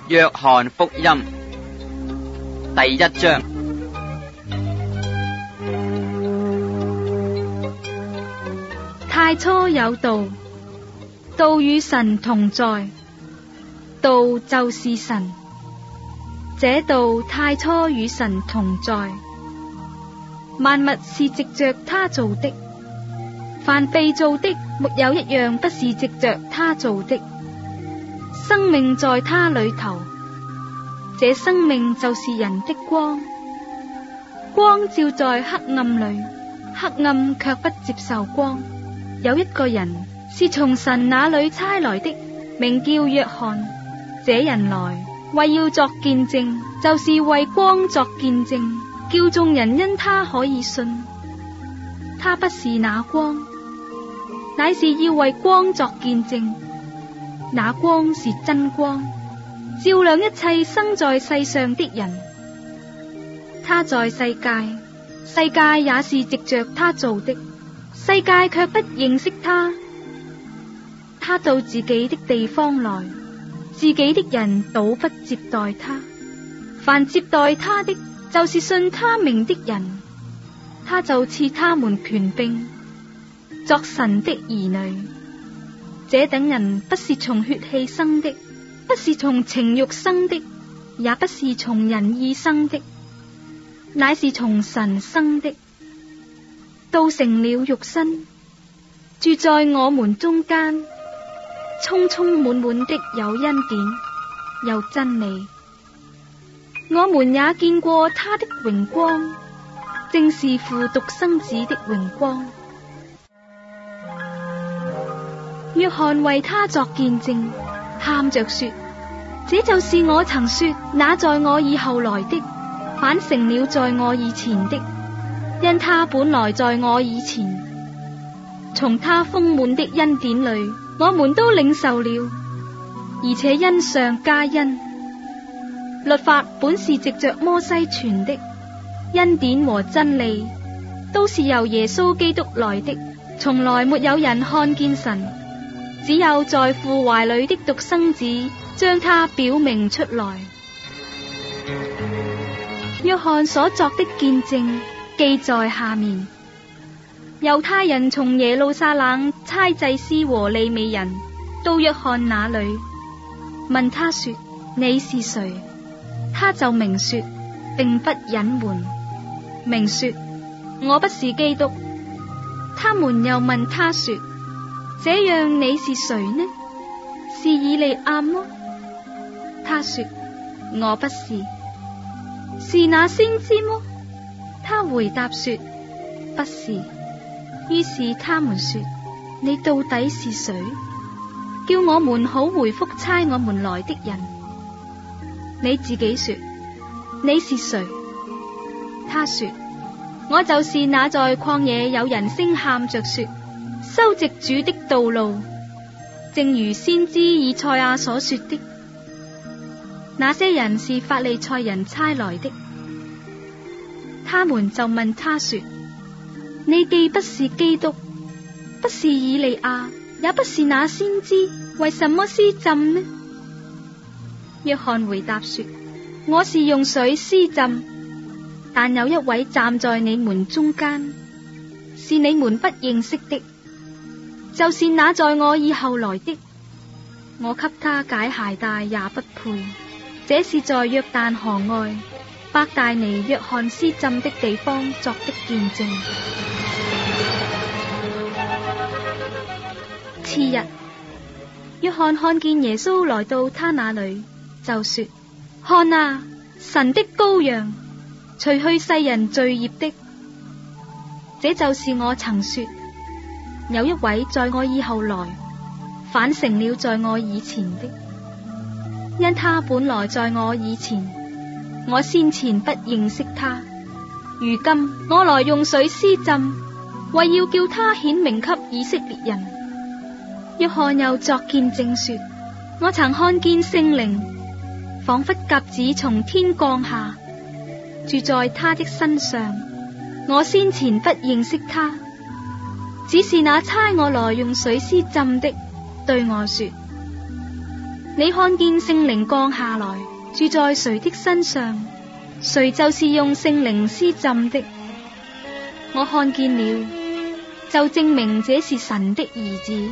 約翰福音第1章。 太初有道，道與神同在，道就是神。這道太初與神同在，萬物是藉着他造的，凡被造的，沒有一樣不是藉着他造的。生命在他裏頭，這生命就是人的光。光照在黑暗裏，黑暗卻不接受光。有一個人是從神那裏差來的，名叫約翰。這人來為要作見證，就是為光作見證，叫眾人因他可以信。他不是那光，乃是要為光作見證。那光是真光，照亮一切生在世上的人。他在世界，世界也是藉着他造的，世界卻不認識他。他到自己的地方來，自己的人倒不接待他。凡接待他的，就是信他名的人，他就賜他們權柄，作神的兒女。這等人不是從血氣生的，不是從情慾生的，也不是從人意生的，乃是從神生的。道成了肉身，住在我們中間，充充滿滿的有恩典，有真理。我們也見過他的榮光，正是父獨生子的榮光。約翰為他作見證，喊着說：這就是我曾說，那在我以後來的，反成了在我以前的，因他本來在我以前。從他豐滿的恩典裏，我們都領受了，而且恩上加恩。律法本是藉着摩西傳的，恩典和真理都是由耶穌基督來的。從來沒有人看見神，只有在父懷裏的獨生子將他表明出來。約翰所作的見證記在下面。猶太人從耶路撒冷差祭司和利未人到約翰那裏，問他說：你是誰？他就明說，並不隱瞞，明說：我不是基督。他們又問他說：這樣你是誰呢？是以利亞麼？他說：我不是。是那先知麼？他回答說：不是。於是他們說：你到底是誰？叫我們好回復差我們來的人。你自己說，你是誰？他說：我就是那在曠野有人聲喊着說，修直主的道路，正如先知以賽亞所說的。那些人是法利賽人差來的，他們就問他說：你既不是基督，不是以利亞，也不是那先知，為什麼施浸呢？約翰回答說：我是用水施浸，但有一位站在你們中間，是你們不認識的，就是那在我以後來的。我給他解鞋帶也不配。這是在約旦河外伯大尼約翰施浸的地方作的見證。次日，約翰看見耶穌來到他那裏，就說：看啊，神的羔羊，除去世人罪孽的。這就是我曾說，有一位在我以後來，反成了在我以前的，因他本來在我以前，我先前不認識他。如今我來用水施浸，為要叫他顯明給以色列人。約翰又作見證說：我曾看見聖靈仿佛鴿子從天降下，住在他的身上。我先前不認識他，只是那差我來用水施浸的對我說： 你看見聖靈降下來，住在誰的身上，誰就是用聖靈施浸的。我看見了，就證明這是神的兒子。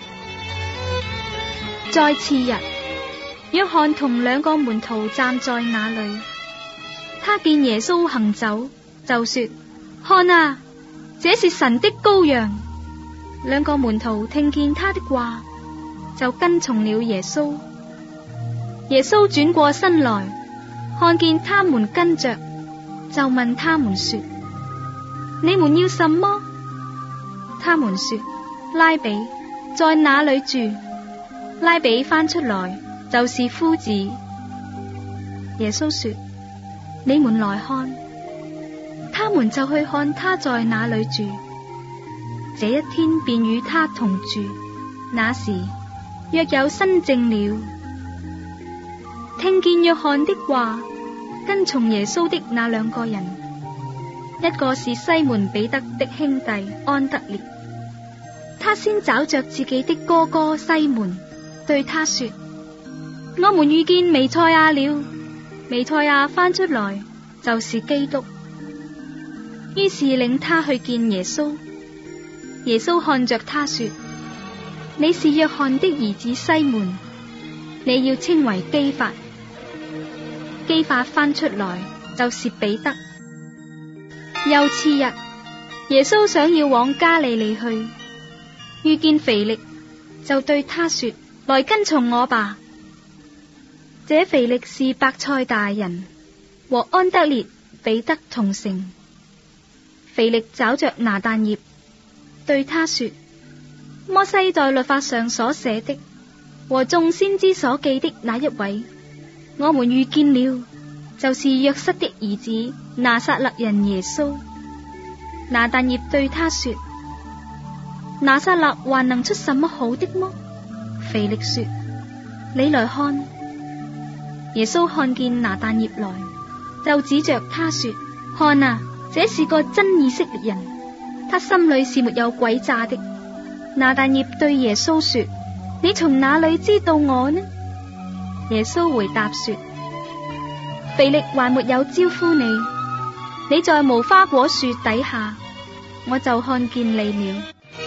在次日，約翰同2個門徒站在那裏，他見耶穌行走，就說：看啊，這是神的羔羊。2個門徒聽見他的話，就跟從了耶穌。耶穌轉過身來，看見他們跟着，就問他們說：你們要什麼？他們說：拉比，在哪裏住？拉比翻出來就是夫子。耶穌說：你們來看。他們就去看他在哪裏住。這一天便與他同住。那時約有申正了。聽見約翰的話，跟從耶穌的那2個人，一個是西門彼得的兄弟安德烈，他先找着自己的哥哥西門，對他說：我們遇見彌賽亞了。彌賽亞翻出來就是基督。於是領他去見耶穌。耶穌看着他說：你是約翰的兒子西門，你要稱為基法。基法翻出來就是彼得。又次日，耶穌想要往加利利去，遇見腓力，就對他說：來跟從我吧。這腓力是伯賽大人，和安德烈、彼得同城。腓力找着拿但業，對他說：摩西在律法上所寫的，和眾先知所記的那一位，我們遇見了，就是約瑟的兒子拿撒勒人耶穌。拿但業對他說：拿撒勒還能出什麼好的麼？腓力說：你來看。耶穌看見拿但業來，就指着他說：看啊，這是個真以色列人，他心裏是沒有詭詐的。拿但業對耶穌說：你從哪裏知道我呢？耶穌回答說：腓力還沒有招呼你，你在無花果樹底下，我就看見你了。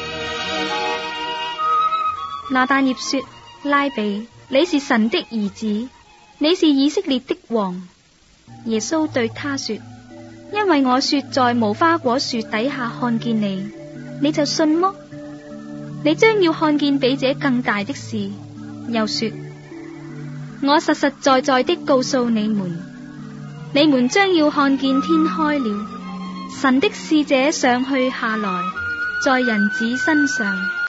拿但業說：拉比，你是神的兒子，你是以色列的王。耶穌對他說：因為我說在無花果樹底下看見你，你就信麼？你將要看見比這更大的事。又說：我實實在在的告訴你們，你們將要看見天開了，神的使者上去下來，在人子身上。